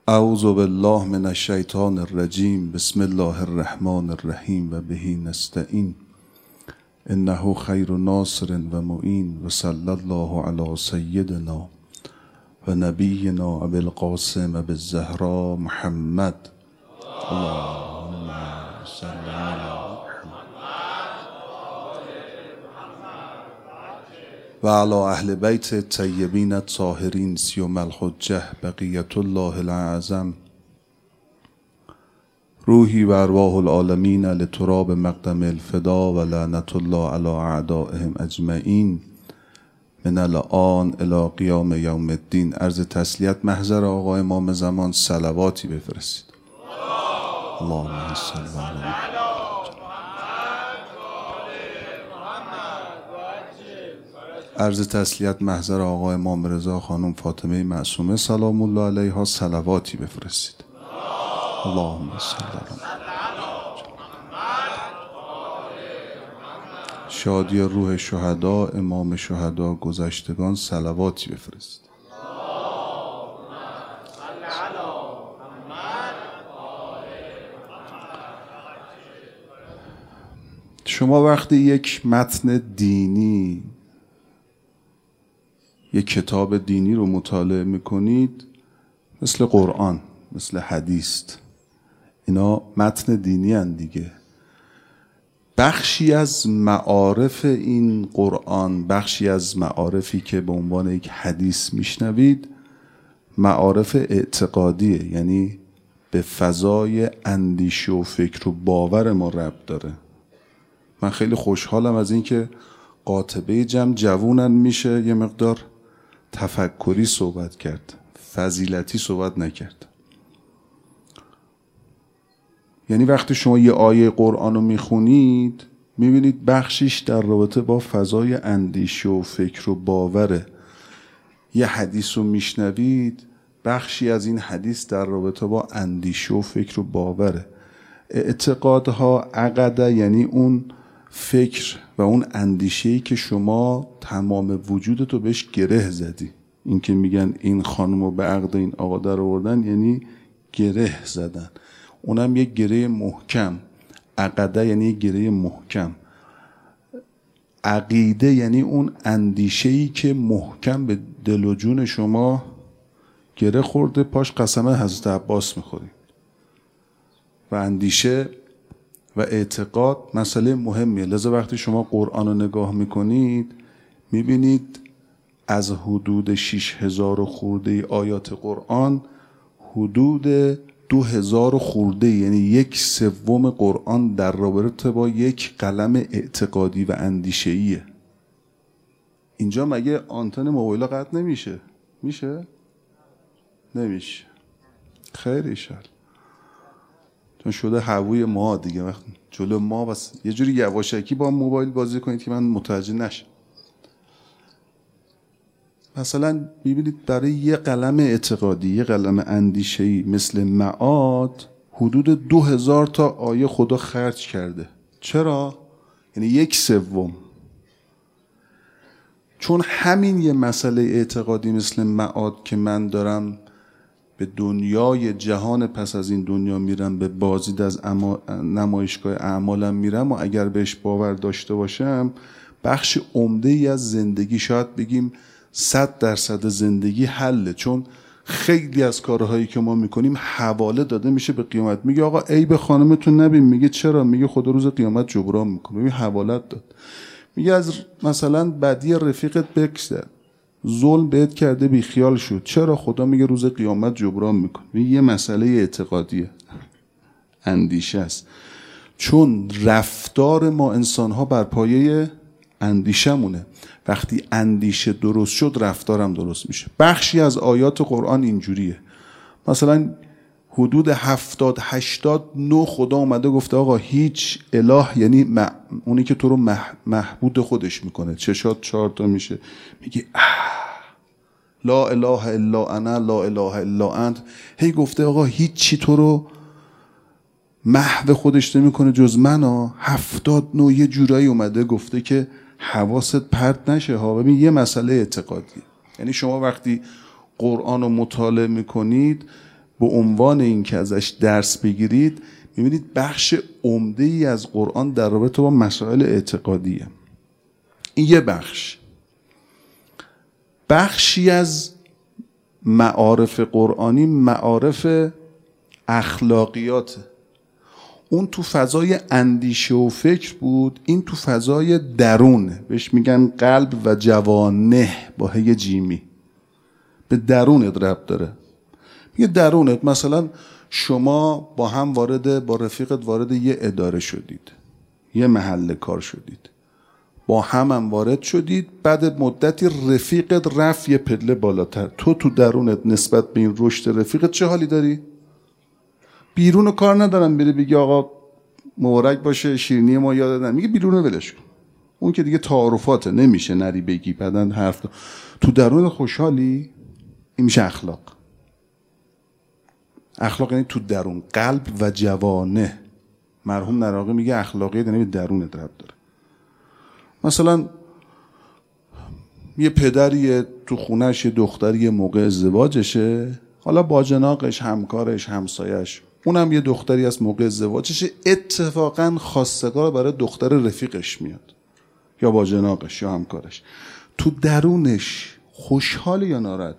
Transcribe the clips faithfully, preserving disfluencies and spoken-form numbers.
اعوذ بالله من الشیطان الرجیم. بسم الله الرحمن الرحیم و به نستعین. انه خیر ناصر و معین و صلی الله علی سیدنا و نبینا ابی القاسم بالزهرا محمد. اللهم صل علی و علی اهل بیت الطیبین الطاهرین سیما الحجه بقیت الله العظم. روحی و ارواح العالمین لتراب مقدم الفدا و لعنت الله علی اعدائهم اجمعین من الان الی قیام یوم الدین. عرض تسلیت محضر آقا امام زمان صلواتی بفرستید. اللهم صل علی عرض تسلیت محضر آقا امام رضا خانم فاطمه معصومه سلام الله علیها صلواتی بفرستید. اللهم صل علی شادی روح شهدا امام شهدا گذشتگان صلواتی بفرستید. شما وقتی یک متن دینی، یک کتاب دینی رو مطالعه میکنید، مثل قرآن، مثل حدیث، اینا متن دینی هستند دیگه. بخشی از معارف این قرآن، بخشی از معارفی که به عنوان یک حدیث میشنوید، معارف اعتقادیه، یعنی به فضای اندیشه و فکر و باور ما ربط داره. من خیلی خوشحالم از این که قاطبه جمع جوونن میشه یه مقدار تفکری صحبت کرد، فضیلتی صحبت نکرد. یعنی وقتی شما یه آیه قرآن رو میخونید، میبینید بخشیش در رابطه با فضای اندیشه و فکر و باوره. یه حدیث رو میشنوید، بخشی از این حدیث در رابطه با اندیشه و فکر و باوره. اعتقادها عقده، یعنی اون فکر و اون اندیشه‌ای که شما تمام وجودتو بهش گره زدی. این که میگن این خانمو به عقد این آقا در آوردن، یعنی گره زدن. اونم یک گره محکم. عقده یعنی یک گره محکم. عقیده یعنی اون اندیشه‌ای که محکم به دل و جون شما گره خورده، پاش قسم حضرت عباس میخورید. و اندیشه و اعتقاد مسئله مهمیه. لذا وقتی شما قرآن رو نگاه میکنید، میبینید از حدود شش هزار خورده آیات قرآن، حدود دو هزار خورده، یعنی یک سوم قرآن در رابطه با یک قلم اعتقادی و اندیشه‌ایه. اینجا مگه آنتن موبایل قطع نمیشه؟ میشه؟ نمیشه. خیر ایشال. چون شده هووی ما دیگه، وقت جلو ما بس یه جوری یواشکی با موبایل بازی کنید که من متوجه نشم. مثلا ببینید برای یه قلم اعتقادی، یه قلم اندیشه‌ای مثل معاد، حدود دو هزار تا آیه خدا خرج کرده. چرا؟ یعنی یک سوم. چون همین یه مسئله اعتقادی مثل معاد که من دارم به دنیای جهان پس از این دنیا میرم، به بازدید از نمایشگاه اعمالم میرم، و اگر بهش باور داشته باشم، بخش عمده ای از زندگی، شاید بگیم صد درصد زندگی حله. چون خیلی از کارهایی که ما میکنیم حواله داده میشه به قیامت. میگه آقا عیب خانمتون نبین. میگه چرا؟ میگه خدا روز قیامت جبران میکنه. میگه حوالت داد. میگه از مثلا بدی رفیقت بکشد، ظلم بهت کرده بی خیال شد. چرا؟ خدا میگه روز قیامت جبران میکنه. میگه یه مسئله اعتقادیه، اندیشه است. چون رفتار ما انسان ها بر پایه اندیشه مونه. وقتی اندیشه درست شد، رفتارم درست میشه. بخشی از آیات قرآن اینجوریه. مثلا حدود هفتاد هشتاد نو خدا اومده گفته آقا هیچ اله، یعنی مح... اونی که تو رو مح... محبود خودش میکنه، چشات چهار تا میشه، میگه لا اله الا انا لا اله الا انت. هی گفته آقا هیچ چی تو رو محو خودش نمیکنه جز من. ها هفتاد نو یه جورایی اومده گفته که حواست پرت نشه ها. ببین یه مسئله اعتقادی، یعنی شما وقتی قرآن رو مطالعه میکنید به عنوان این که ازش درس بگیرید، میبینید بخش عمده ای از قرآن در رابطه با مسائل اعتقادیه. این یه بخش. بخشی از معارف قرآنی معارف اخلاقیاته. اون تو فضای اندیشه و فکر بود، این تو فضای درونه، بهش میگن قلب و جوانه با هی جیمی. به درونت ربط داره. میگه درونت، مثلا شما با هم وارد با رفیقت وارد یه اداره شدید، یه محل کار شدید، با هم هم وارد شدید، بعد مدتی رفیقت رفت یه پله بالاتر، تو تو درونت نسبت به این رشد رفیقت چه حالی داری؟ بیرون کار ندارم بری بگی آقا مبارک باشه شیرینی ما یاد دادن، میگه بیرون ولش کن، اون که دیگه تعارفاته، نمیشه نری بگی بعدن حرف دار. تو درون خوشحالی؟ این میشه اخلاق. اخلاق یعنی تو درون، قلب و جوانه. مرحوم نراقی میگه اخلاقیات یعنی به درونت ربط داره. مثلا یه پدری تو خونهش یه دختری موقع ازدواجشه، حالا باجناقش، همکارش، همسایش، اونم یه دختری از موقع ازدواجشه، اتفاقا خواستگار برای دختر رفیقش میاد یا باجناقش یا همکارش. تو درونش خوشحال یا ناراحت؟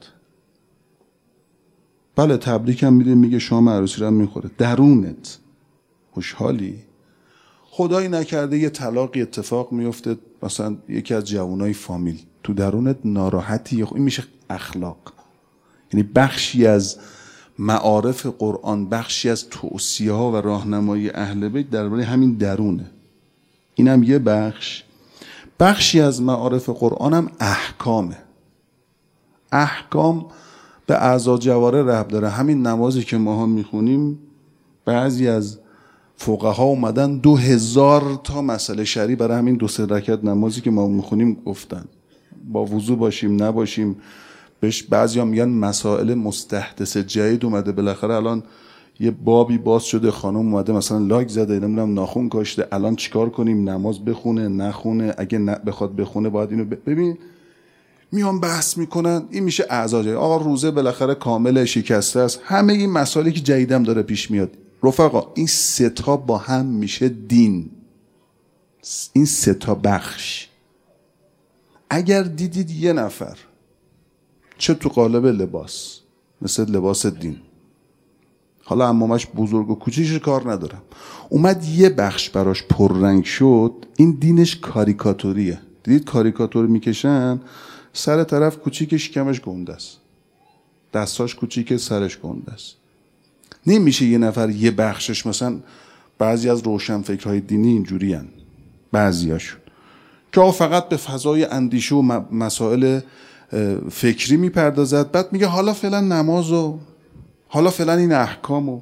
بله تبریکم میده، میگه شام عروسی رو میخوره. درونت خوشحالی؟ خدایی نکرده یه طلاقی اتفاق میفته، مثلا یکی از جوانای فامیل، تو درونت ناراحتی؟ این میشه اخلاق. یعنی بخشی از معارف قرآن، بخشی از توصیه ها و راهنمایی اهل بیت درباره همین درونه. اینم یه بخش. بخشی از معارف قرآن هم احکامه. احکام به اعضا جواره ربط داره. همین نمازی که ما هم میخونیم، بعضی از فقها اومدن دو هزار تا مسئله شرعی برای همین دو سه رکعت نمازی که ما میخونیم گفتن. با وضو باشیم نباشیم، بهش بعضی هم میگن مسائل مستحدث جدید اومده. بالاخره الان یه بابی باز شده، خانم اومده مثلا لایک زده، نمیدونم ناخن کاشته، الان چیکار کنیم؟ نماز بخونه نخونه؟ اگه نه بخواد بخونه باید اینو ببین. میان بحث میکنن، این میشه اعضا جدید. آقا روزه بالاخره کامل شکسته است. همه این مسائلی که جدیدم داره پیش میاد. رفقا این سه تا با هم میشه دین. این سه تا بخش. اگر دیدید یه نفر چه تو قالب لباس، مثل لباس دین، حالا عمامش بزرگ و کوچیکش کار ندارم، اومد یه بخش براش پررنگ شد، این دینش کاریکاتوریه. دیدید کاریکاتور میکشن، سر طرف کوچیکه، شکمش گنده است، دستاش کوچیکه، سرش گنده است. نمیشه یه نفر یه بخشش، مثلا بعضی از روشنفکرهای دینی اینجوری هن، بعضیاشون که فقط به فضای اندیشه و مسائل فکری میپردازد، بعد میگه حالا فعلا نمازو، حالا فعلا این احکامو.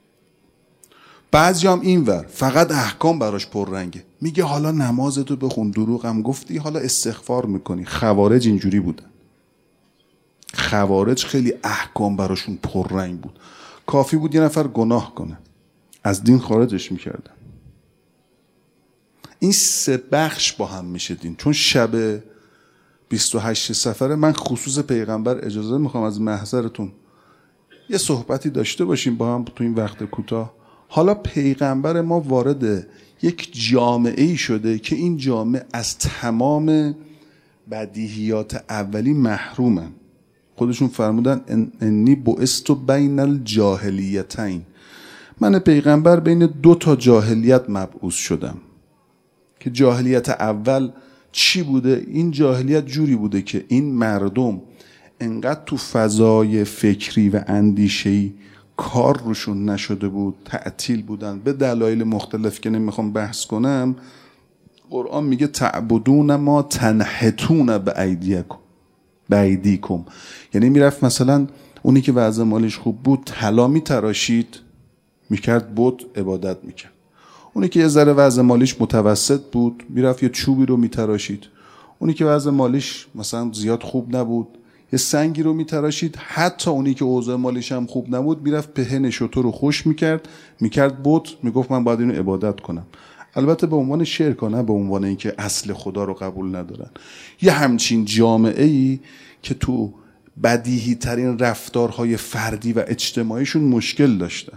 بعضی هم این ور فقط احکام براش پررنگه، میگه حالا نمازتو بخون، دروغم گفتی، حالا استغفار میکنی. خوارج اینجوری بودن. خوارج خیلی احکام براشون پررنگ بود. کافی بود یه نفر گناه کنه، از دین خارجش میکردن. این سه بخش با هم میشه دین. چون شب بیست و هشت سفره، من خصوص پیغمبر اجازه میخوام از محضرتون یه صحبتی داشته باشیم با هم تو این وقت کوتاه. حالا پیغمبر ما وارد یک جامعه ای شده که این جامعه از تمام بدیهیات اولی محرومن. خودشون فرمودن ان انی بعثت بین الجاهلیتین، من پیغمبر بین دو تا جاهلیت مبعوث شدم. که جاهلیت اول چی بوده؟ این جاهلیت جوری بوده که این مردم انقدر تو فضای فکری و اندیشه‌ای کار روشون نشده بود، تعطیل بودن به دلایل مختلف که نمیخوام بحث کنم. قرآن میگه تعبدون ما تنحتون به ایدیکم به ایدیکم، یعنی میرفت مثلا اونی که وضع مالش خوب بود طلا میتراشید، میکرد بت عبادت میکرد. اونی که یه ذره وضع مالیش متوسط بود میرفت یه چوبی رو میتراشید. اونی که وضع مالیش مثلا زیاد خوب نبود یه سنگی رو میتراشید. حتی اونی که اوضاع مالیش هم خوب نبود میرفت پهن شتر رو خوش میکرد، میکرد بت، میگفت من باید اینو عبادت کنم. البته به عنوان شرک، نه به عنوان اینکه اصل خدا رو قبول ندارن. یه همچین جامعه ای که تو بدیهی ترین رفتارهای فردی و اجتماعیشون مشکل داشتن.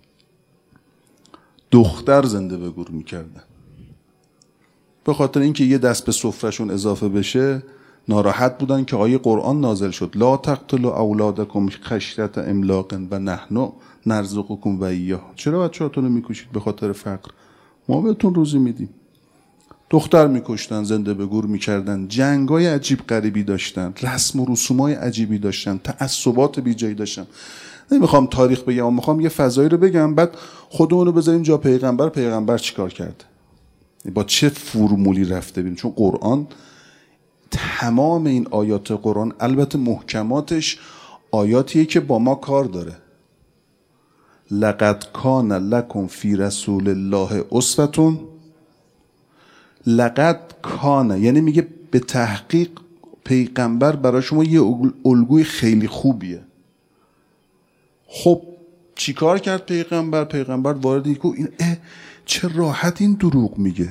دختر زنده به گور میکردن به خاطر اینکه یه دست به سفرهشون اضافه بشه. ناراحت بودن که آیه قرآن نازل شد لا تقتلوا اولادکم خشیة املاق و نحن نرزقکم و ایاه. چرا بچه‌هاتون رو میکشید به خاطر فقر؟ ما بهتون روزی میدیم. دختر میکشتن، زنده به گور میکردن، جنگای عجیب غریبی داشتن، رسم و رسومای عجیبی داشتن، تعصبات بیجایی داشتن. نمیخوام تاریخ بگم، میخوام یه فضایی رو بگم، بعد خودمون رو بذاریم جا پیغمبر. پیغمبر چیکار کرد؟ با چه فرمولی رفته بیرون؟ چون قرآن تمام این آیات قرآن، البته محکماتش آیاتیه که با ما کار داره. لقد کان لکم فی رسول الله اسوة. لقد کان یعنی میگه به تحقیق پیغمبر برای شما یه الگوی خیلی خوبیه. خب چیکار کرد پیغمبر؟ پیغمبر وارد این این چه راحت این دروغ میگه،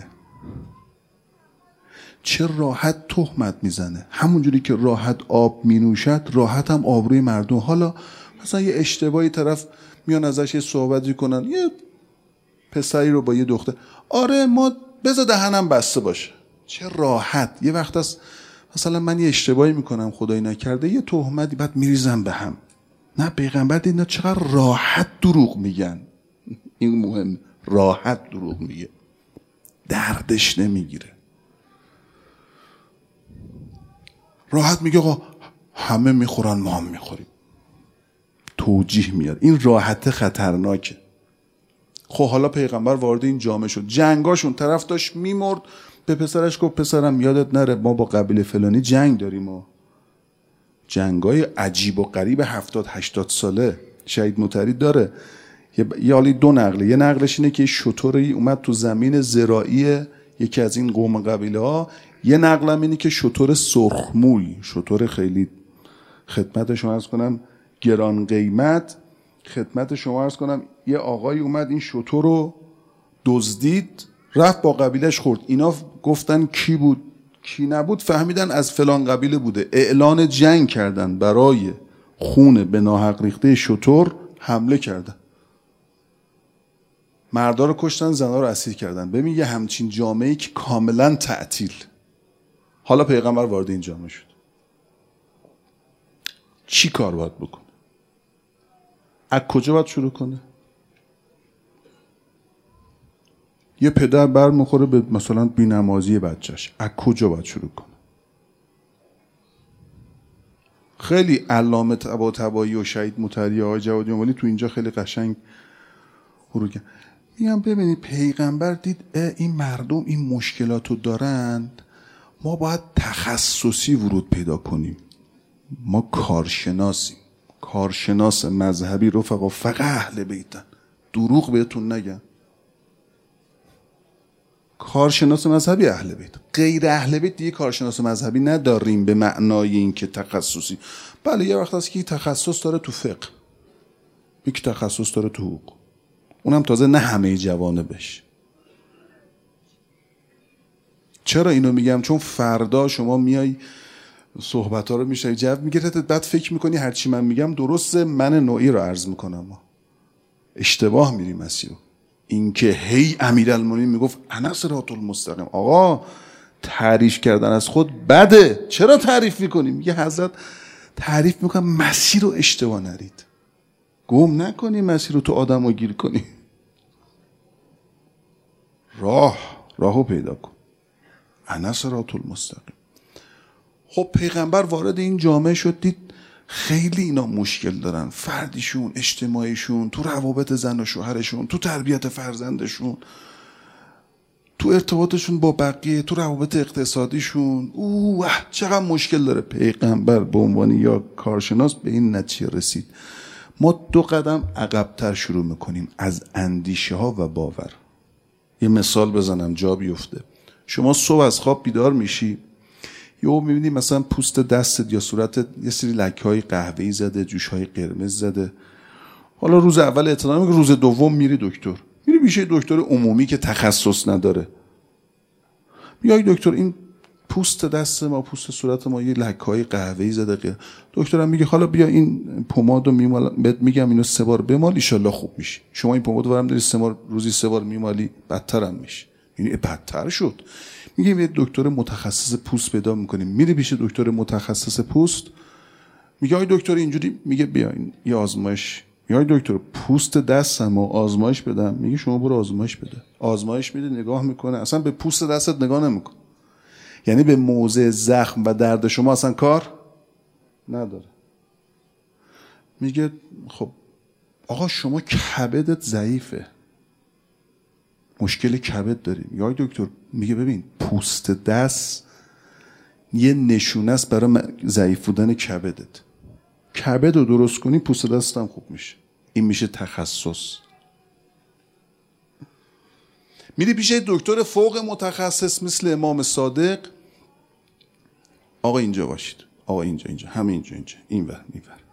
چه راحت تهمت میزنه. همونجوری که راحت آب مینوشد راحت هم آبروی مردم. حالا مثلا یه اشتباهی طرف میان ازش یه صحبتی کنن، یه پسری رو با یه دختر، آره ما بذار دهنم بسته باشه، چه راحت. یه وقت از مثلا من یه اشتباهی میکنم خدایی نکرده، یه تهمتی، بعد میریزم به هم. نه، پیغمبر دید نه چقدر راحت دروغ میگن. این مهم، راحت دروغ میگه، دردش نمیگیره. راحت میگه آقا همه میخورن ما هم میخوریم، توجیه میاد. این راحت خطرناکه. خب حالا پیغمبر وارد این جامعه شد، جنگاشون، طرف داشت میمرد، به پسرش گفت پسرم یادت نره ما با قبیله فلانی جنگ داریم. و جنگای عجیب و غریب هفتاد هشتاد ساله شهید مطری داره. یه حالی دو نقله، یه نقلش اینه که شتری اومد تو زمین زراعی یکی از این قوم قبیله ها، یه نقلم اینه که شتر سرخموی، شتر خیلی خدمت شما عرض کنم گران قیمت، خدمت شما عرض کنم یه آقای اومد این شتر رو دزدید، رفت با قبیلش خورد. اینا گفتن کی بود کی نبود، فهمیدن از فلان قبیله بوده، اعلان جنگ کردن، برای خون به ناحق ریخته شتر حمله کردن، مردا رو کشتن، زنا رو اسیر کردن. ببین یه همچین جامعه‌ای که کاملا تعطیل. حالا پیغمبر وارد این جامعه شد، چی کار باید بکنه؟ از کجا باید شروع کنه؟ یه پدر بر میخوره به مثلا بی‌نمازی بچهش، از کجا باید شروع کنه؟ خیلی علامه طباطبایی و شهید مطری آقای جوادی امالی تو اینجا خیلی قشنگ حروف کردن. میگم ببینید پیغمبر دید این مردم این مشکلاتو دارند، ما باید تخصصی ورود پیدا کنیم. ما کارشناسیم، کارشناس مذهبی رفقا فقط اهل بیتن، دروغ بهتون نگم. کارشناس مذهبی اهل بیت، غیر اهل بیت دیگه کارشناس مذهبی نداریم به معنای این که تخصصی. بله یه وقت هست که تخصص داره تو فقه، یکی تخصص داره تو حقوق، اونم تازه نه همه جوانبش. چرا اینو میگم؟ چون فردا شما میای صحبت ها رو میشنوی، جو میگیرت، بعد فکر میکنی هرچی من میگم درسته، من نوعی رو عرض میکنم، اشتباه میریم مسیرو. این که هی امیرالمومنین میگفت انا صراط المستقیم، آقا تعریف کردن از خود بده، چرا تعریف میکنیم؟ یه حضرت تعریف میکنم مسیر رو اشتباه نرید، گم نکنی مسیر رو، تو آدم رو گیر کنی، راه راهو پیدا کن، انا صراط المستقیم. خب پیغمبر وارد این جامعه شد، دید خیلی اینا مشکل دارن، فردیشون، اجتماعیشون، تو روابط زن و شوهرشون، تو تربیت فرزندشون، تو ارتباطشون با بقیه، تو روابط اقتصادیشون، اوه چقدر مشکل داره. پیغمبر به عنوان یا کارشناس به این نتیجه رسید ما دو قدم عقب‌تر شروع میکنیم از اندیشه ها و باور. یه مثال بزنم جا بیفته. شما صبح از خواب بیدار میشی، یهو میبینی مثلا پوست دستت یا صورتت یه سری لکه‌های قهوه‌ای زده، جوش‌های قرمز زده. حالا روز اول اطلاع میگه، روز دوم میری دکتر، میری میشه دکتر عمومی که تخصص نداره، میگه دکتر این پوست دست ما، پوست صورت ما یه لکه‌های قهوه‌ای زده. دکترم میگه حالا بیا این پمادو میمال، بهت میگم اینو سه بار بمال ان شاءالله خوب میشه. شما این پمادو ورم داری سه بار روزی سه بار میمالی بدتر هم میشه. یعنی بدتر شد. میگیم یه دکتر متخصص پوست پیدا میکنیم، میره پیش دکتر متخصص پوست، میگه آی دکتر اینجوری، میگه بیا این یه آزمایش، میگه آی دکتر پوست دستمو آزمایش بدم، میگه شما برو آزمایش بده. آزمایش میده، نگاه میکنه، اصلا به پوست دستت نگاه نمیکنه. یعنی به موضع زخم و درد شما اصلا کار نداره. میگه خب آقا شما کبدت ضعیفه، مشکل کبد داری. یا دکتر، میگه ببین پوست دست یه نشونه است برای ضعیف بودن کبدت. کبد رو درست کنی پوست دست هم خوب میشه. این میشه تخصص. میری پیش دکتر فوق متخصص مثل امام صادق، آقا اینجا باشید، آقا اینجا اینجا همه اینجا اینجا این ور این ور.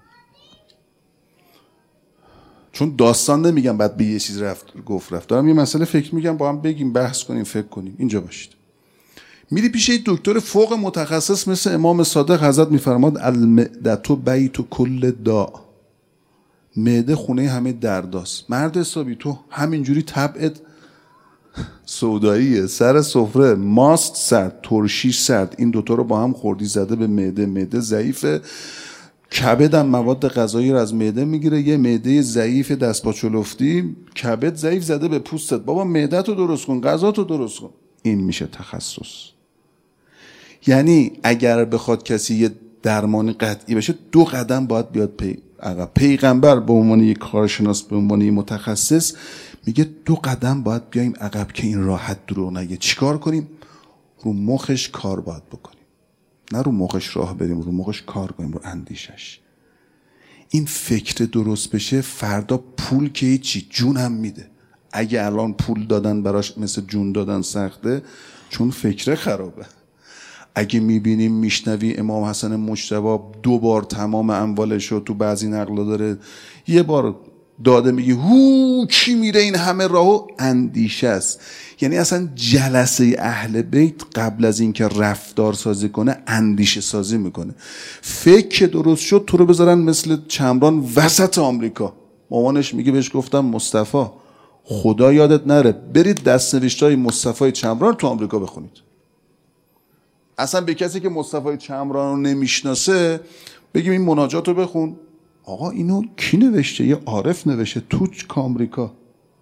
چون داستان نمیگم بعد به یه چیز رفت گفت رفت، دارم یه مسئله فکر میگم با هم بگیم بحث کنیم فکر کنیم. اینجا باشید. میری پیش یه دکتر فوق متخصص مثل امام صادق، حضرت میفرماد المعدة بیت کل داء، معده خونه همه درداست. مرد حسابی تو همینجوری طبعت سوداییه، سر سفره ماست سرد، ترشی سرد، این دوتا رو با هم خوردی زده به معده، معده ضعیفه، کبدم مواد غذایی رو از معده میگیره، یه معده ضعیف دست پا چلفتی، کبد ضعیف زده به پوستت، بابا معدت رو درست کن، غذات رو درست کن. این میشه تخصص. یعنی اگر بخواد کسی یه درمان قطعی بشه دو قدم باید بیاد پی عقب. پیغمبر به عنوان یک کارشناس، به عنوان یک متخصص میگه دو قدم باید بیایم عقب که این راحت دروغ نگه. چیکار کنیم؟ رو مخش کار باید بکنیم، نه رو مخش راه بریم، رو مخش کار کنیم، رو اندیشش. این فکر درست بشه، فردا پول که هیچی، جون هم میده. اگه الان پول دادن براش مثل جون دادن سخته، چون فکر خرابه. اگه میبینیم میشنوی امام حسن مجتبی دو بار تمام اموالش رو تو بعضی نقلا داره، یه بار داده میگه هو کی میره این همه راهو، اندیشه است. یعنی اصلا جلسه اهل بیت قبل از اینکه رفتار سازی کنه اندیشه سازی میکنه. فکر درست شد تو رو بذارن مثل چمران وسط آمریکا. مامانش میگه بهش گفتم مصطفی خدا یادت نره برید دستنوشتای مصطفی چمران تو آمریکا بخونید. اصلا به کسی که مصطفی چمران رو نمیشناسه بگیم این مناجات رو بخون، آقا اینو کی نوشته؟ یه عارف نوشته تو آمریکا.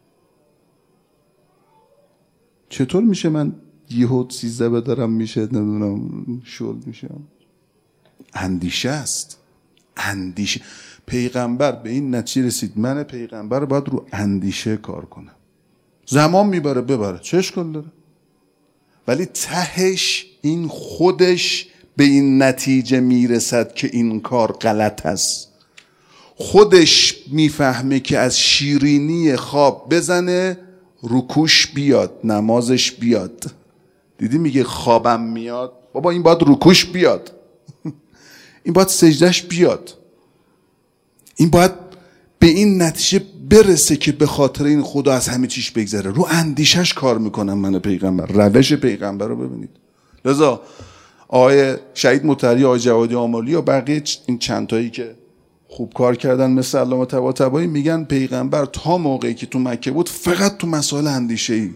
چطور میشه من یهو سیزده بدارم میشه نمیدونم شل میشم؟ اندیشه است. اندیشه. پیغمبر به این نتیجه رسید من پیغمبر باید رو اندیشه کار کنم. زمان میبره ببره، چه اشکال داره؟ ولی تهش این خودش به این نتیجه میرسد که این کار غلط است. خودش میفهمه که از شیرینی خواب بزنه رکوش بیاد، نمازش بیاد. دیدی میگه خوابم میاد، بابا این باید رکوش بیاد، این باید سجدش بیاد، این باید به این نتیجه برسه که به خاطر این خدا از همه چیش بگذره. رو اندیشش کار میکنم من پیغمبر. روش پیغمبر رو ببینید. لذا آقای شهید مطهری، آقای جوادی آملی و بقیه این چند تایی که خوب کار کردن مثل علامه طباطبایی میگن پیغمبر تا موقعی که تو مکه بود فقط تو مسائل اندیشه‌ای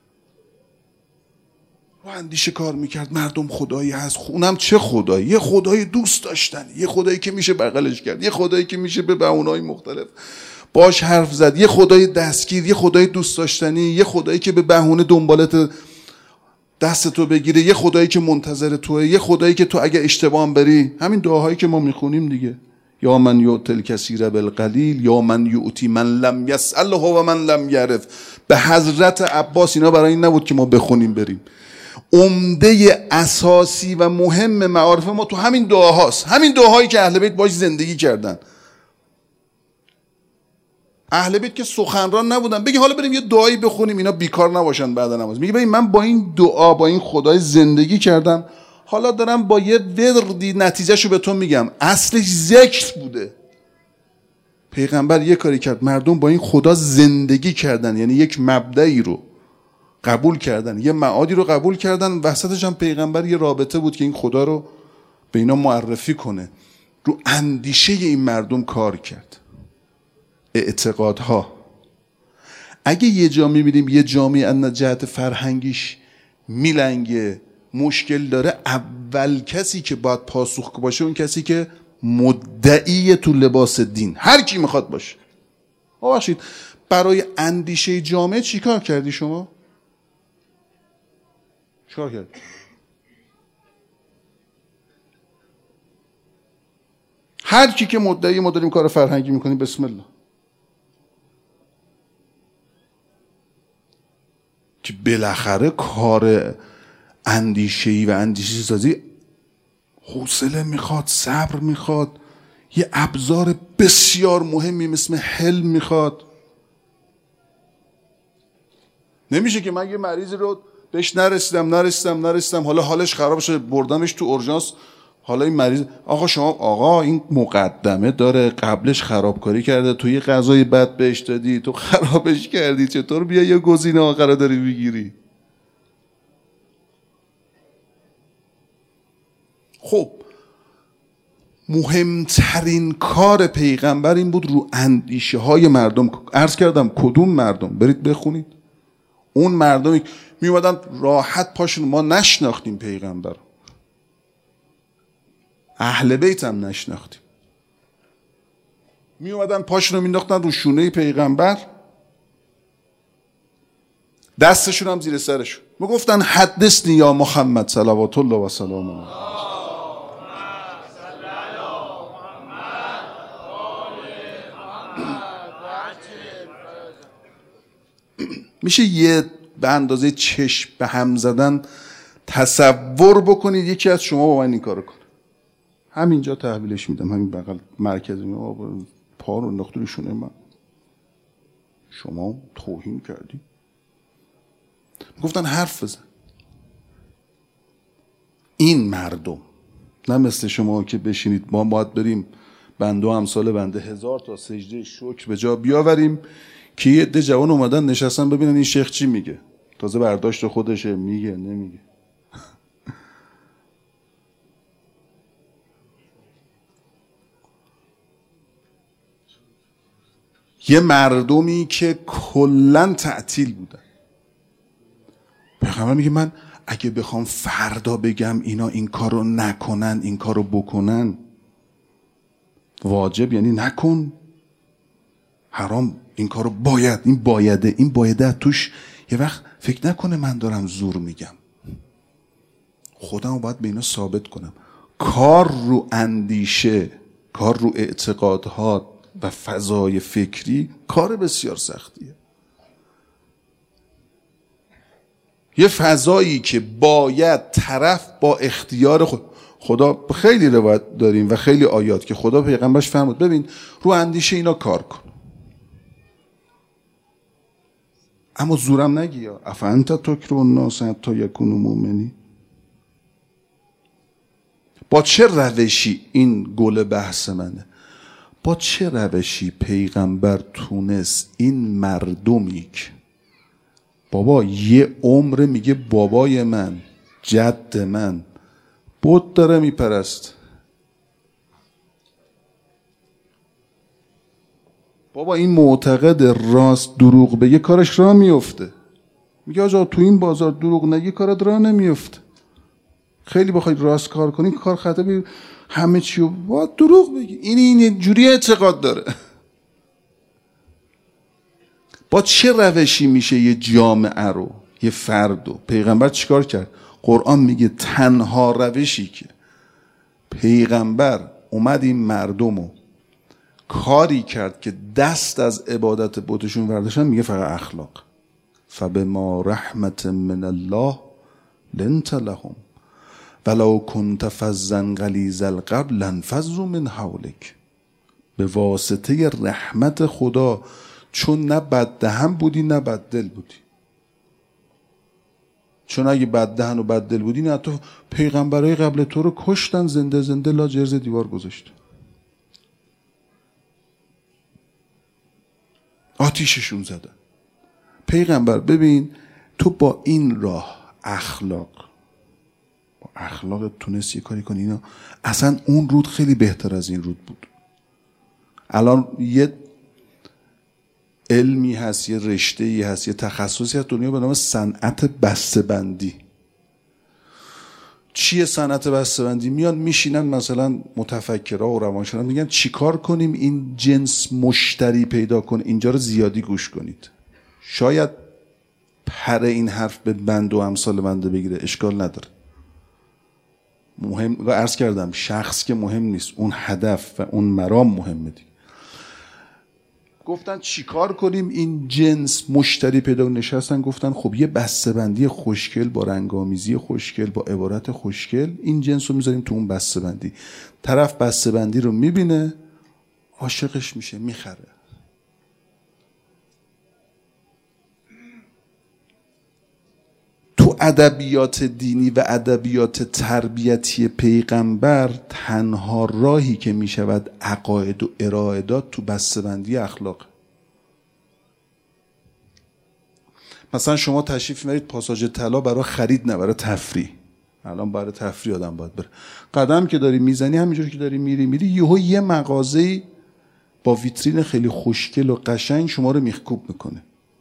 رو اندیشه کار میکرد. مردم خدایی هست، اونم چه خدایی؟ یه خدایی دوست داشتن، یه خدایی که میشه بغلش کرد، یه خدایی که میشه به بهونه‌های مختلف باش حرف زد، یه خدای دستگیر، یه خدای دوست داشتنی، یه خدایی که به بهونه دنبالت دست تو بگیره، یه خدایی که منتظر توه، یه خدایی که تو اگه اشتباه هم بری، همین دعاهایی که ما میخونیم دیگه، یا من یؤتی الکثیر بالقلیل یا من یؤتی من لم یسأله و من لم یعرف. به حضرت عباس اینا برای این نبود که ما بخونیم بریم. عمده اساسی و مهم معارف ما تو همین دعاهاست، همین دعاهایی که اهل بیت باش زندگی کردن. اهل بیت که سخنران نبودن بگی حالا بریم یه دعایی بخونیم اینا بیکار نباشن بعد نماز. میگه ببین من با این دعا با این خدای زندگی کردم، حالا دارم با یه وردی نتیجهشو به تو میگم. اصلش ذکر بوده. پیغمبر یه کاری کرد، مردم با این خدا زندگی کردن، یعنی یک مبدئی رو قبول کردن، یه معادی رو قبول کردن، وسطش هم پیغمبر یه رابطه بود که این خدا رو به اینا معرفی کنه. رو اندیشه این مردم کار کرد، اعتقادها. اگه یه جا میبینیم یه جامعه از جهت فرهنگیش میلنگه، مشکل داره، اول کسی که باید پاسخگو باشه اون کسی که مدعی تو لباس دین، هر کی میخواد باشه. ببخشید برای اندیشه جامعه چی کار کردی شما؟ چی کار کردی؟ هر کی که مدعی ما داریم کار فرهنگی میکنیم، بسم الله. که بالاخره کار اندیشه‌ای و اندیشه سازی حوصله میخواد، صبر میخواد، یه ابزار بسیار مهمی مثل حلم میخواد. نمیشه که من یه مریضی رو بهش نرسیدم نرسیدم نرسیدم حالا حالش خراب شده بردمش تو اورژانس، حالا این مریض آقا شما آقا این مقدمه داره، قبلش خرابکاری کرده، تو یه غذای بد بهش دادی، تو خرابش کردی، چطور بیا یه گزینه آخر رو داری میگیری؟ خب مهمترین کار پیغمبر این بود رو اندیشه های مردم. عرض کردم کدوم مردم؟ برید بخونید. اون مردمی می اومدن راحت پاشون، ما نشناختیم پیغمبر، اهل بیت هم نشناختیم، می اومدن پاشون رو مینداختن رو شونه پیغمبر، دستشون هم زیر سرشون، میگفتن حدثنی یا محمد صلوات الله و سلام علیه. میشه یه به اندازه چشم به هم زدن تصور بکنید یکی از شما با من این کارو کنه؟ همینجا تحویلش میدم، همین بغل مرکز ما، پا رو انداخت رو شونه من. شما توهین کردی؟ گفتن حرف بزن. این مردم نه مثل شما که بشینید ما باید بریم بنده و امثال بنده هزار تا سجده شکر به جا بیاوریم که یه عده جوان اومدن نشستن ببینن این شیخ چی میگه، تازه برداشت خودشه، میگه نمیگه. یه مردمی که کلن تعطیل بودن. پیغمبر میگه من اگه بخوام فردا بگم اینا این کارو نکنن این کارو بکنن، واجب یعنی نکن، حرام این کارو باید، این بایده، این بایده توش یه وقت فکر نکنه من دارم زور میگم، خودم رو باید به اینا ثابت کنم. کار رو اندیشه، کار رو اعتقادات و فضای فکری کار بسیار سختیه. یه فضایی که باید طرف با اختیار خود، خدا خیلی روایت داریم و خیلی آیات که خدا پیغمبرش فرمود ببین رو اندیشه اینا کار کن، اما زورم نگی یا افانت تکر الناس حتی یکونوا مؤمنین. با چه روشی، این گل بحث منه، با چه روشی پیغمبر تونست این مردمی که بابا یه عمر میگه بابای من جد من بت داره میپرست، بابا این معتقد راست دروغ بگه کارش راه میفته، میگه آجا تو این بازار دروغ نگی کارت راه نمیفته، خیلی بخواید راست کار کنی کار خطا بی همه چی رو با دروغ بگی. این این جوری اعتقاد داره. با چه روشی میشه یه جامعه رو، یه فرد رو پیغمبر چیکار کرد؟ قرآن میگه تنها روشی که پیغمبر اومد این مردم رو کاری کرد که دست از عبادت بتشون برداشتن، میگه فقط اخلاق. فبما رحمت من الله لنت لهم ولو كنت فظا غلیظ القلب لانفضوا من حولک. به واسطه رحمت خدا، چون نه بددهن بودی نه بددل بودی، چون اگه بددهن و بددل بودی نه تو پیغمبرای قبل تو رو کشتن، زنده زنده لا جرز دیوار گذاشت، آتیششون زدن. پیغمبر ببین تو با این راه اخلاق با اخلاق تونست یه کاری کنی اینا، اصلا اون رود خیلی بهتر از این رود بود. الان یه علمی هست، یه رشته‌ای هست، یه تخصصی هست دنیا به نام صنعت بسته‌بندی. چیه صنعت بسته‌بندی؟ میان میشینن مثلا متفکرها و روانشناسا میگن چیکار کنیم این جنس مشتری پیدا کنه، اینجا رو زیادی گوش کنید. شاید پر این حرف به بند و امثال بنده بگیره، اشکال نداره. مهم، و عرض کردم شخص که مهم نیست، اون هدف و اون مرام مهمه دیگه. گفتن چیکار کنیم این جنس مشتری پیدا، نشستن گفتن خب یه بسته‌بندی خوشگل با رنگامیزی خوشگل با عبارت خوشگل، این جنس رو میذاریم تو اون بسته‌بندی. طرف بسته‌بندی رو میبینه، عاشقش میشه، میخره. تو ادبیات دینی و ادبیات تربیتی پیغمبر تنها راهی که میشود عقاید و ارائه داد تو بسته‌بندی اخلاق. مثلا شما تشریف میبرید پاساژ طلا برای خرید نه برای تفریح. الان برای تفریح آدم باید بره. قدم که داری میزنی همینجوری که داری میری میری یهو یه مغازه‌ای با ویترین خیلی خوشگل و قشنگ شما رو میخکوب میکنه.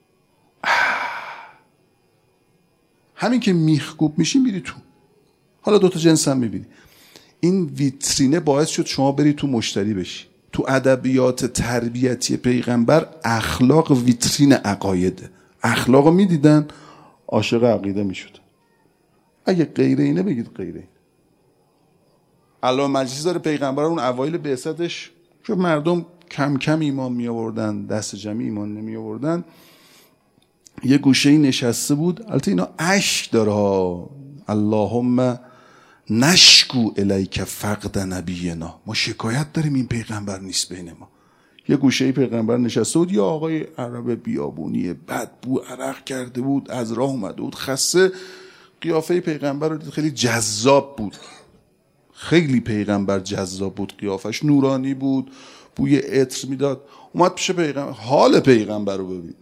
همین که میخکوب میشی میری تو. حالا دوتا جنس هم میبینی. این ویترینه باعث شد شما بری تو مشتری بشی. تو ادبیات تربیتی پیغمبر اخلاق ویترین عقایده. اخلاق رو میدیدن عاشق عقیده میشد. اگه غیر اینه بگید غیر اینه. علامه مجلسی داره پیغمبر اون اوایل بعثتش که مردم کم کم ایمان می آوردن، دست جمعی ایمان نمی آوردن، یه گوشه‌ای نشسته بود. البته اینا اشک داره ها. اللهم نشکو الیک فقد نبینا، ما شکایت داریم این پیغمبر نیست بین ما. یه گوشه‌ای پیغمبر نشسته بود، یا آقای عرب بیابونی بدبو عرق کرده بود، از راه اومده بود خسته. قیافه پیغمبر رو دید، خیلی جذاب بود، خیلی پیغمبر جذاب بود، قیافش نورانی بود، بوی عطر میداد. اومد پیش پیغمبر، حال پیغمبر رو ببین.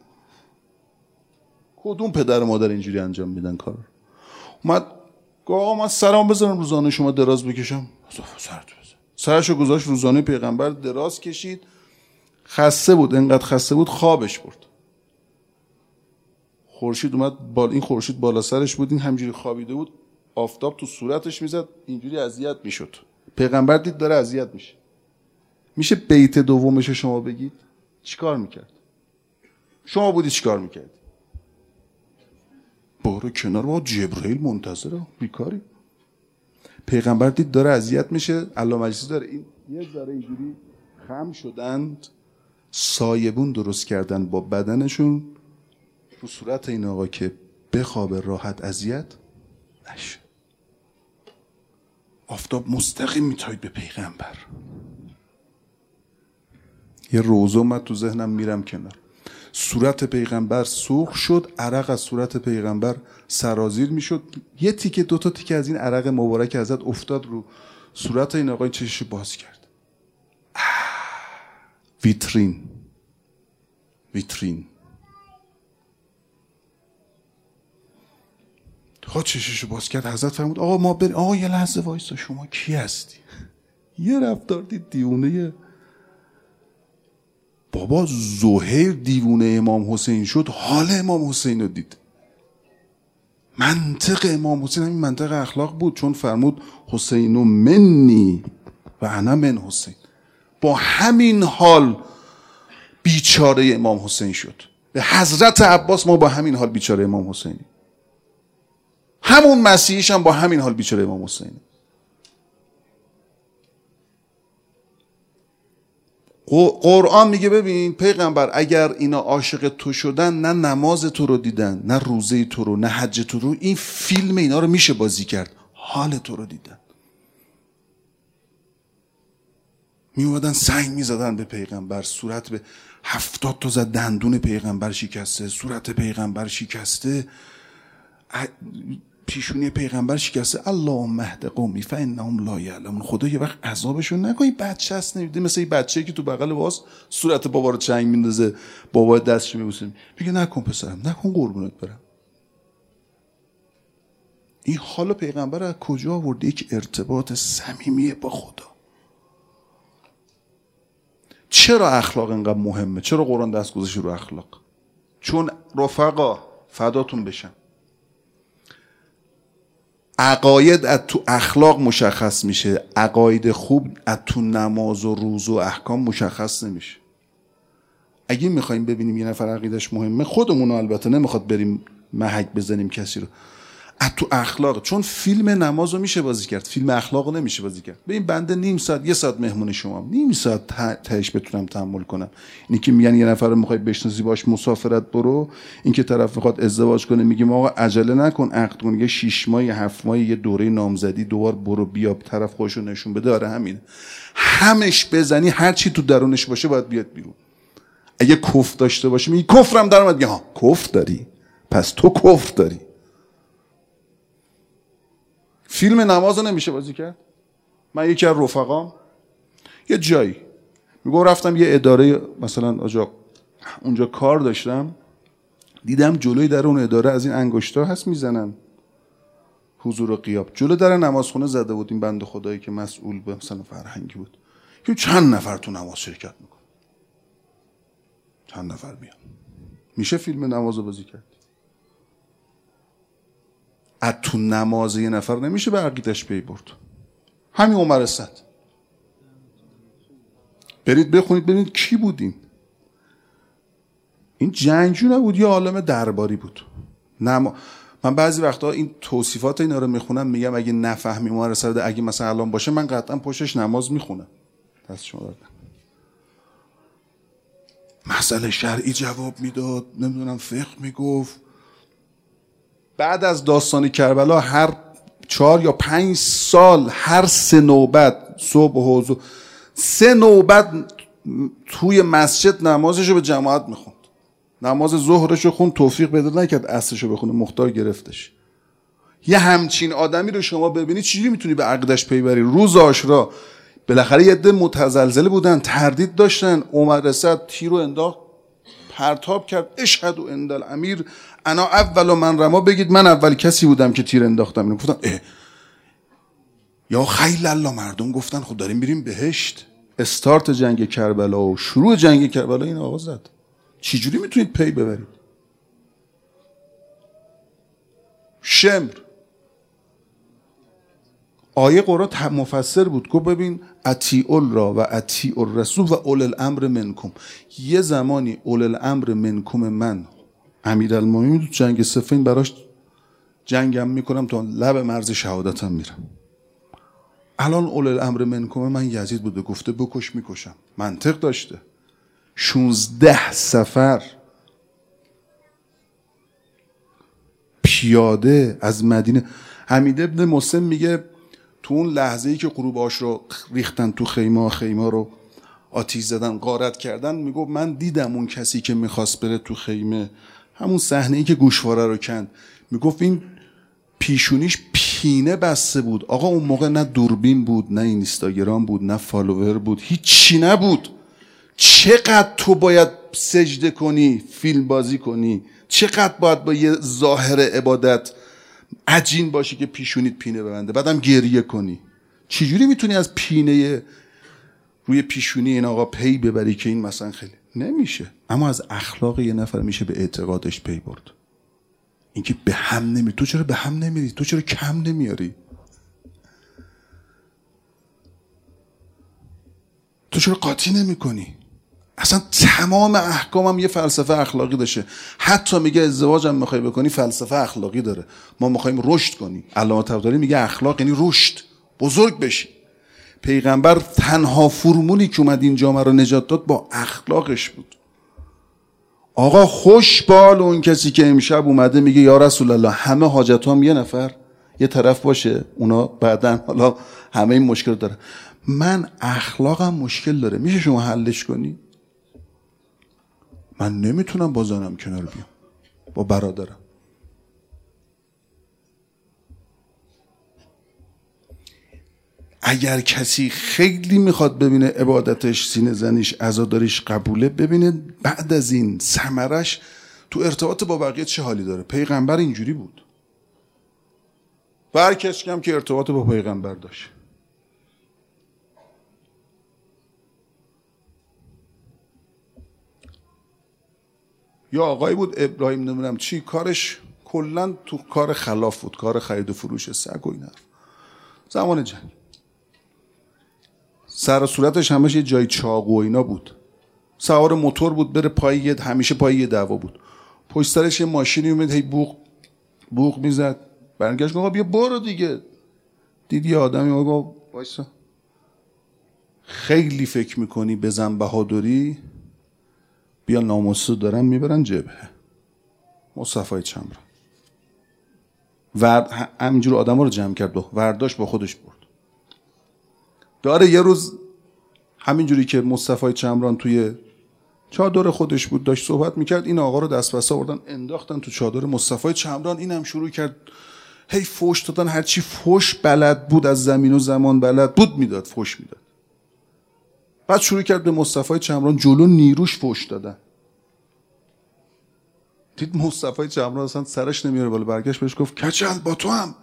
کدوم پدر و مادر اینجوری انجام میدن کار؟ اومد گفت آقا من سرم بزنم روزانه شما دراز بکشم. سرت بزن. سرشو گذاشت روزانه پیغمبر دراز کشید. خسته بود، انقدر خسته بود خوابش برد. خورشید اومد بالا، این خورشید بالا سرش بود، این همینجوری خوابیده بود، آفتاب تو صورتش میزد، اینجوری اذیت میشد. پیغمبر دید داره اذیت میشه. میشه بیت دومش شما بگید چیکار میکرد؟ شما بودی چیکار میکرد؟ برو کنار، با جبرائیل منتظره، بیکاری. پیغمبر دید داره اذیت میشه. علامه مجلسی داره این یه ذره اینجوری خم شدند، سایبون درست کردن با بدنشون رو صورت این آقا که بخوابه راحت اذیت نشه. آفتاب مستقیم میتاید به پیغمبر. یه روزه اومد تو ذهنم، میرم کنار. صورت پیغمبر سرخ شد، عرق از صورت پیغمبر سرازیر میشد. یه تیکه دوتا تیکه از این عرق مبارک ازت افتاد رو صورت این آقای، چشش باز کرد. ویترین ویترین خود چششو باز کرد. حضرت فرمود آقا ما بریم. آقا یه لحظه وایسا، شما کی هستی؟ یه رفتار دید دیونه. بابا زهیر دیوونه امام حسین شد، حال امام حسین رو دید. منطق امام حسین همین منطق اخلاق بود، چون فرمود حسین و منی و انا من حسین. با همین حال بیچاره امام حسین شد. به حضرت عباس ما با همین حال بیچاره امام حسینی. همون مسیحیش هم با همین حال بیچاره امام حسینی. قرآن میگه ببین پیغمبر اگر اینا عاشق تو شدن، نه نماز تو رو دیدن، نه روزه تو رو، نه حج تو رو، این فیلم اینا رو میشه بازی کرد، حال تو رو دیدن. میومدن سنگ میزدن به پیغمبر، صورت به هفتاد تا زد، دندون پیغمبر شکسته، صورت پیغمبر شکسته، پیشونی پیغمبر شکسته. اللهم اهد قومی فانهم لا یعلمون. خدا یه وقت عذابشون نکنه. بچه هست نمیده، مثل این بچه‌ای که تو بغل باز صورت بابا رو چنگ میندازه، بابا دستش میبوسه، میگه نکن پسرم، نکن قربونت برم. این حال پیغمبر از کجا آورده؟ یک ارتباط صمیمی با خدا. چرا اخلاق اینقدر مهمه؟ چرا قرآن دست گذاشته رو اخلاق؟ چون رفقا فداتون بشن، عقاید از تو اخلاق مشخص میشه، عقاید خوب از تو نماز و روزه و احکام مشخص نمیشه. اگه میخوایم ببینیم یه نفر عقیدش مهمه، خودمونو البته، نمیخواد بریم محک بزنیم کسی رو، از تو اخلاق. چون فیلم نماز رو میشه بازی کرد، فیلم اخلاق رو نمیشه بازی کرد. به این بنده نیم ساعت یه ساعت مهمون شما، نیم ساعت تهش بتونم تحمل کنم. اینی که میگن یه نفر رو میخوای بشناسی باش مسافرت برو، این که طرف میخواد ازدواج کنه میگیم آقا عجله نکن عقد کن، یه شش ماه هفت ماه یه دوره نامزدی دوبار برو بیا، طرف خودشو نشون بده. آره همینه، همش بزنی هر چی تو درونش باشه باید بیاد بیرون. اگه کفر داشته باشه میگی کفرم در اومد، ها کفر داری پس تو کفر داری. فیلم نماز رو نمیشه بازی کرد. من یکی از رفقام یه جایی میگم رفتم یه اداره مثلا آجا اونجا کار داشتم، دیدم جلوی در اون اداره از این انگشتا هست میزنن حضور و غیاب، جلو در نمازخونه زده بود این بنده خدایی که مسئول به مثلا فرهنگی بود که چند نفر تو نماز شرکت میکنه، چند نفر بیان. میشه فیلم نماز رو بازی کرد؟ از تو نماز یه نفر نمیشه به عقیدش پی برد. همین عمر صد برید بخونید ببینید کی بودین. این جنگجو نبود، یه عالم درباری بود. نما... من بعضی وقتا این توصیفات اینا رو میخونم میگم اگه نفهمی عمر صد، اگه مثلا الان باشه من قطعا پشتش نماز میخونم. دست شما دادم. مسئله شرعی جواب میداد، نمیدونم فقه میگفت. بعد از داستان کربلا هر چهار یا پنج سال هر سه نوبت صبح و حضور سه نوبت توی مسجد نمازشو به جماعت میخوند. نماز ظهرشو خوند، توفیق پیدا نکرد عصرشو بخونه، مختار گرفتش. یه همچین آدمی رو شما ببینی چجوری میتونی به عقیدش پی بری؟ روز عاشورا بالاخره یه عده متزلزله بودن، تردید داشتن، عمر رسد تیرو انداخت پرتاب کرد، اشهد و عند الامیر انا اول من رما، بگید من اول کسی بودم که تیر انداختم. اینو گفتن اه یا خیلی الله، مردم گفتن خب داریم میریم بهشت. استارت جنگ کربلا و شروع جنگ کربلا این آقا زد. چجوری میتونید پی ببرید؟ شمر آیه قرآن مفسر بود، گفت ببین اطیعوا الله و اطیعوا الرسول و اول الامر منکم. یه زمانی اول الامر منکم من امیرالمومنین تو جنگ صفین براش جنگم میکنم تا لب مرز شهادتم میرم. الان اول الامر منکم من یزید بوده گفته بکش میکشم، منطق داشته. شونزده سفر پیاده از مدینه. حمید ابن مسلم میگه تو اون لحظه ای که غروب عاشورا ریختن تو خیمه، خیمه رو آتیش زدن، غارت کردن، میگه من دیدم اون کسی که میخواست بره تو خیمه، همون صحنه ای که گوشواره رو کند، میگفت این پیشونیش پینه بسته بود. آقا اون موقع نه دوربین بود، نه اینستاگرام بود، نه فالوور بود، هیچی نبود. چقدر تو باید سجده کنی، فیلم بازی کنی، چقدر باید با یه ظاهر عبادت عجین باشی که پیشونیت پینه ببنده، بعدم گریه کنی. چجوری میتونی از پینه روی پیشونی این آقا پی ببری که این مثلا خیلی نمیشه. اما از اخلاق یه نفر میشه به اعتقادش پی برد. اینکه به هم نمیری. تو چرا به هم نمیری؟ تو چرا کم نمیاری؟ تو چرا قاطی نمی کنی؟ اصلا تمام احکامم یه فلسفه اخلاقی داشته. حتی میگه ازدواجم میخوای بکنی فلسفه اخلاقی داره. ما میخوایم رشد کنی. علامه طباطبایی میگه اخلاق یعنی رشد، بزرگ بشی. پیغمبر تنها فرمولی که اومد این جامعه رو نجات داد با اخلاقش بود. آقا خوشبال اون کسی که امشب اومده میگه یا رسول الله همه حاجتام یه نفر یه طرف باشه، اونا بعدن حالا همه این مشکل داره، من اخلاقم مشکل داره، میشه شما حلش کنی؟ من نمیتونم با زنم کنار بیام، با برادرم. اگر کسی خیلی میخواد ببینه عبادتش، سینه زنیش، عزاداریش قبوله، ببینه بعد از این ثمرش تو ارتباط با بقیه چه حالی داره. پیغمبر اینجوری بود. و هر کسی هم که ارتباط با پیغمبر داشت. یا آقایی بود ابراهیم نمیدونم چی کارش کلا تو کار خلاف بود، کار خرید و فروش سگ و اینا. زمان جنگ سر و صورتش همش یه جای چاقو و اینا بود، سوار موتور بود بره پای، همیشه پای یه دعوا بود، پشت سرش یه ماشینی اومد هی بوق بوق میزد، برگشت آقا بیا برو دیگه. دید یه آدمی آقا وایسا، خیلی فکر میکنی بزن بهادری، بیا ناموسو دارن میبرن جبهه. مصطفی چمران ورد همینجور آدم ها رو جمع کرد و ورداشت با خودش برد. داره یه روز همینجوری که مصطفی چمران توی چادر خودش بود داشت صحبت میکرد، این آقا رو دست بسته آوردن انداختن تو چادر مصطفی چمران. این هم شروع کرد هی فوش دادن، هرچی فوش بلد بود از زمین و زمان بلد بود میداد، فوش میداد. بعد شروع کرد به مصطفی چمران جلو نیروش فوش دادن. دید مصطفی چمران اصلا سرش نمیاره بالا، برگشت بهش گفت کچل با تو هم.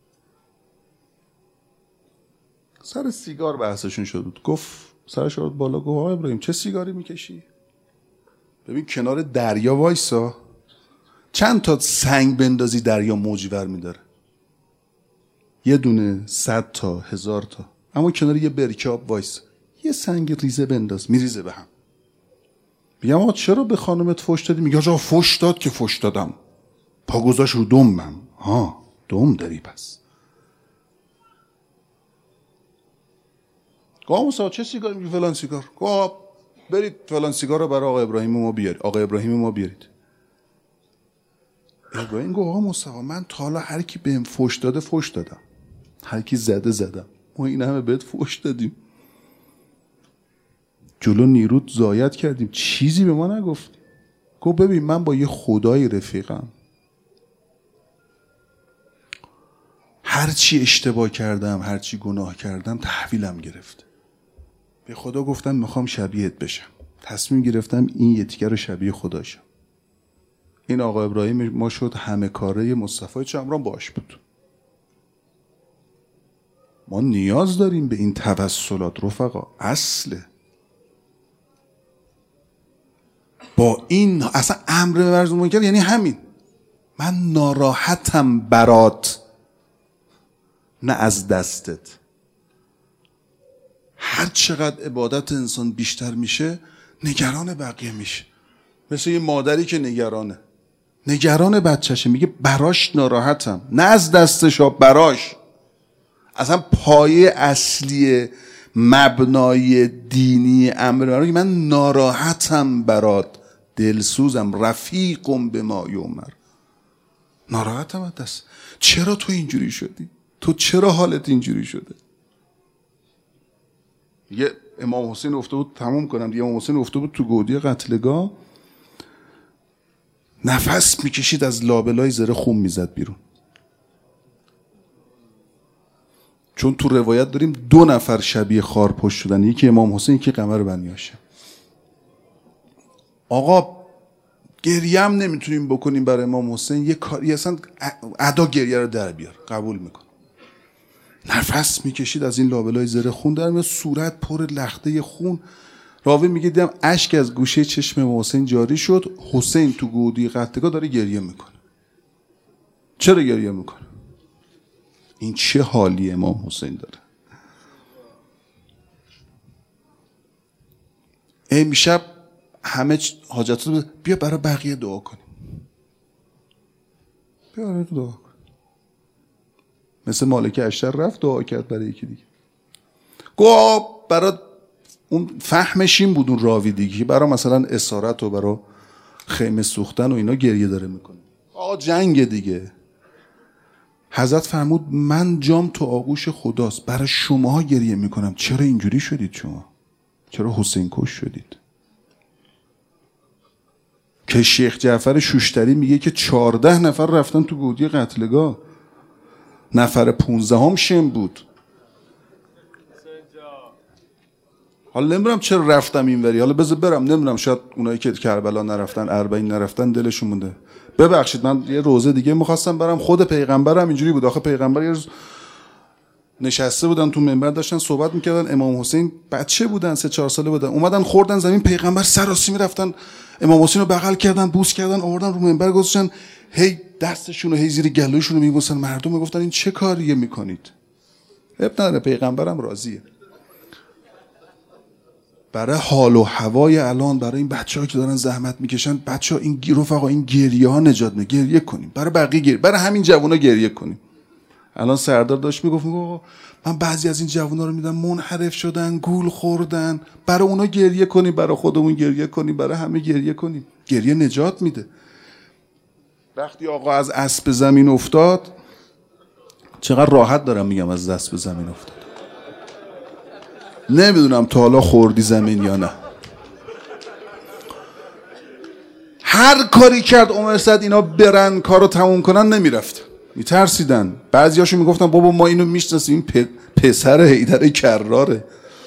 سر سیگار بحثشون شد بود، گفت سرش رو بالا گفت آقا ابراهیم چه سیگاری میکشی؟ ببین کنار دریا وایسا، چند تا سنگ بندازی دریا موج ور میداره، یه دونه، صد تا، هزار تا، اما کنار یه برکه آب وایسا، یه سنگ ریزه بنداز میریزه به هم. میگم آقا چرا به خانمت فوش دادی؟ میگه آقا فوش داد که فوش دادم، پا گذاشت رو دمم. ها دم داری پس. گفتم مثلا چه سیگار؟ میگه فلان سیگار. گفت برید فلان سیگار رو برای آقا ابراهیم ما بیارید، آقا ابراهیم ما بیارید. ابراهیم گفت آقا مصطفی من تا حالا هر کی بهم فوش داده فوش دادم، هر کی زده زدم، ما این همه بهت فوش دادیم، جلو نیروت زایت کردیم، چیزی به ما نگفت. گفت ببین من با یه خدای رفیقم، هر چی اشتباه کردم هر چی گناه کردم تحویلم گرفت، به خدا گفتم میخوام شبیهت بشم، تصمیم گرفتم این یتیگر رو شبیه خدا شم. این آقا ابراهیم ما شد همه کاره مصطفی چمران باش بود. ما نیاز داریم به این توسلات رفقا، اصله. با این اصلا امر به معروف منکر یعنی همین، من ناراحتم برات نه از دستت. هر چقدر عبادت انسان بیشتر میشه نگران بقیه میشه، مثل یه مادری که نگرانه نگران بچهشه، میگه براش ناراحتم نه از دستش، براش. اصلا پایه اصلی مبنای دینی امر برای من ناراحتم برات، دلسوزم، رفیقم به ما یومر، ناراحتم از دست. چرا تو اینجوری شدی؟ تو چرا حالت اینجوری شده؟ یه امام حسین افته بود، تموم کنم دیگه، امام حسین افته بود تو گودی قتلگاه، نفس میکشید از لابلای زره خون میزد بیرون. چون تو روایت داریم دو نفر شبیه خار پشت شدن، یکی امام حسین یکی قمر بنی هاشم. آقا گریه هم نمیتونیم بکنیم برای امام حسین، یه کاری اصلا ادا گریه رو در بیار، قبول میکن. نفس میکشید از این لابلای زره خون در میاد، صورت پر لخته خون. راوی میگه دیدم اشک از گوشه چشم امام حسین جاری شد. حسین تو گودی قتلگاه داره گریه میکنه. چرا گریه میکنه؟ این چه حالی امام حسین داره؟ امشب همه حاجت رو بیا برای بقیه دعا کنیم، بیا برای دعا کن. مثل مالک اشتر رفت دعا کرد برای یکی دیگه. گفت برای اون فهمش این بود اون راوی دیگه، برای مثلا اسارت و برای خیمه سوختن و اینا گریه داره میکنه. آقا جنگ دیگه. حضرت فرمود من جام تو آغوش خداست، برای شماها گریه میکنم. چرا اینجوری شدید شما؟ چرا حسین کش شدید؟ که شیخ جعفر شوشتری میگه که چارده نفر رفتن تو گودی قتلگاه، نفر پونزده هم شم بود. حالا نمیدونم چرا رفتم اینوری، حالا بذار برم، نمیدونم شاید اونایی که کربلا نرفتن، اربعین نرفتن دلشون مونده. ببخشید من یه روزه دیگه می‌خواستم برم، خود پیغمبرم اینجوری بود. آخه پیغمبر یه روز نشسته بودن تو منبر داشتن صحبت میکردن، امام حسین بچه بودن، سه چهار ساله بودن، اومدن خوردن زمین، پیغمبر سراسی میرفتن امام حسین رو بغل کردن، بوس کردن، آوردن رو منبر گذاشتن، هی دستشون رو هی زیر گلوشون رو میبوسن. مردم میگفتن این چه کاریه میکنید؟ اب نداره، پیغمبرم راضیه. برای حال و هوای الان، برای این بچه‌ها که دارن زحمت میکشن، بچه‌ها این رفقا این گریه ها نجات میده، گریه کنیم برای بقیه، گریه برای همین جوونا گریه کنیم. الان سردار داشت میگفت میگفت من بعضی از این جوونا رو میدم منحرف شدن، گول خوردن، برای اونا گریه کنیم، برای خودمون گریه کنیم، برای همه گریه کنیم. گریه نجات میده. وقتی آقا از اسب زمین افتاد، چقدر راحت دارم میگم از اسب زمین افتاد. نمیدونم تا حالا خوردی زمین یا نه. هر کاری کرد عمر سعد اینا برن کارو تموم کنن، نمیرفت، میترسیدن. بعضیاشون میگفتن بابا ما اینو میشناسیم، این پ... پسر حیدر کراره.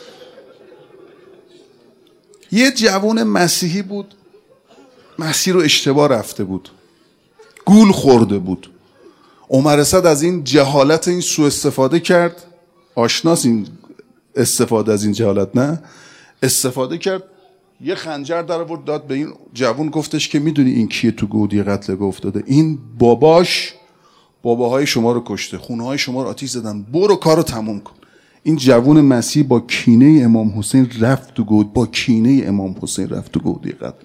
یه جوان مسیحی بود، مسیح رو اشتباه رفته بود، گول خورده بود. عمر سعد از این جهالت این سوء استفاده کرد. آشناس این استفاده از این جهالت؟ نه، استفاده کرد، یه خنجر در آورد داد به این جوان، گفتش که میدونی این کیه تو گودی قتل افتاده؟ این باباش باباهای شما رو کشته، خونه‌های شما رو آتیش زدن، برو کارو تموم کن. این جوان مسیح با کینه امام حسین رفت تو گود، با کینه امام حسین رفت تو گودی قتل.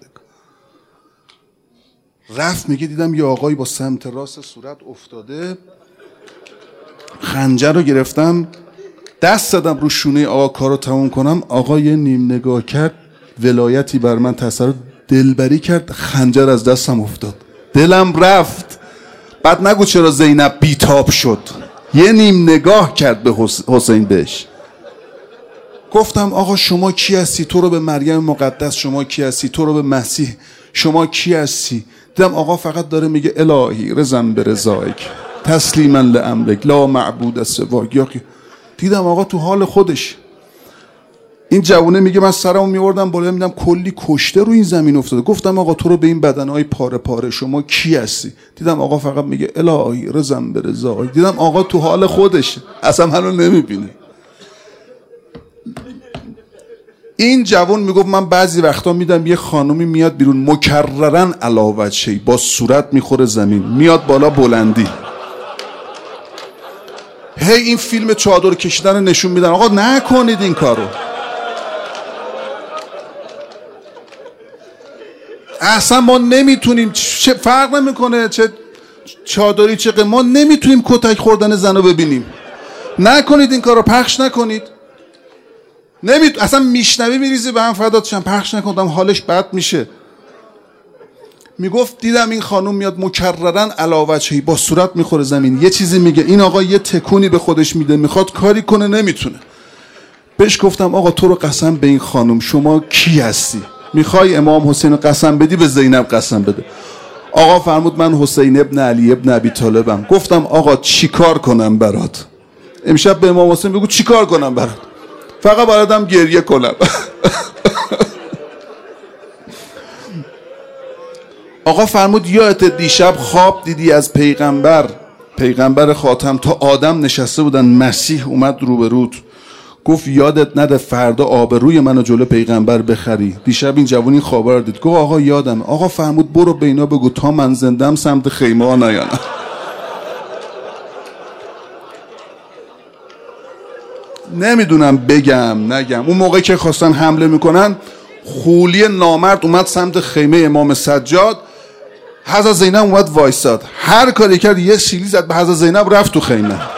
رفت میگه دیدم یه آقایی با سمت راست صورت افتاده، خنجر رو گرفتم، دست زدم رو شونه آقا کارو تموم کنم. آقا یه نیم نگاه کرد، ولایتی بر من تصرف، دلبری کرد، خنجر از دستم افتاد، دلم رفت. بعد نگو چرا زینب بیتاب شد، یه نیم نگاه کرد به حسین بهش. گفتم آقا شما کی هستی؟ تو رو به مریم مقدس شما کی هستی؟ تو رو به مسیح شما کی هستی؟ دیدم آقا فقط داره میگه الهی رضا برضایک تسلیما لامرک لا معبود سواک. دیدم آقا تو حال خودش. این جوونه میگه من سرمو میوردم بالا، میدم کلی کشته رو این زمین افتاده. گفتم آقا تو رو به این بدنهای پاره پاره شما کی هستی؟ دیدم آقا فقط میگه الهی رضا برضایک. دیدم آقا تو حال خودش، اصلا منو نمیبینه. این جوان میگفت من بعضی وقتا میدم یه خانومی میاد بیرون مکررن علاوت شی، با صورت میخوره زمین، میاد بالا بلندی، هی این فیلم چادر کشیدن نشون میدن. آقا نکنید این کارو، اصلا ما نمیتونیم، چه فرق نمیکنه چه چادری چه، ما نمیتونیم کتک خوردن زنو ببینیم. نکنید این کارو، پخش نکنید. نمیت... اصلا میشنوی میریزی به هم فدات شم، پخش نکنم، حالش بد میشه. میگفت دیدم این خانوم میاد مکررن علاوچهی، با صورت میخوره زمین، یه چیزی میگه، این آقا یه تکونی به خودش میده، میخواد کاری کنه نمیتونه. بهش گفتم آقا تو رو قسم به این خانوم شما کی هستی؟ میخوای امام حسین رو قسم بدی به زینب قسم بده. آقا فرمود من حسین ابن علی ابن ابی طالبم. گفتم آقا چیکار کنم برات؟ امشب به امام حسین بگو چیکار کنم برات؟ فقط براتم گریه کنم. آقا فرمود یادت دیشب خواب دیدی از پیغمبر، پیغمبر خاتم تا آدم نشسته بودن، مسیح اومد روبروت، گفت یادت نده فردا آبروی منو جلو پیغمبر بخری. دیشب این جوونی خواب رو دید، گفت آقا یادم. آقا فرمود برو به اینا بگو تا من زندم سمت خیمه ها نیانم. نمیدونم بگم نگم. اون موقعی که خواستن حمله میکنن، خولی نامرد اومد سمت خیمه امام سجاد، حضرت زینب اومد وایساد، هر کاری کرد یه شیلی زد به حضرت زینب، رفت تو خیمه.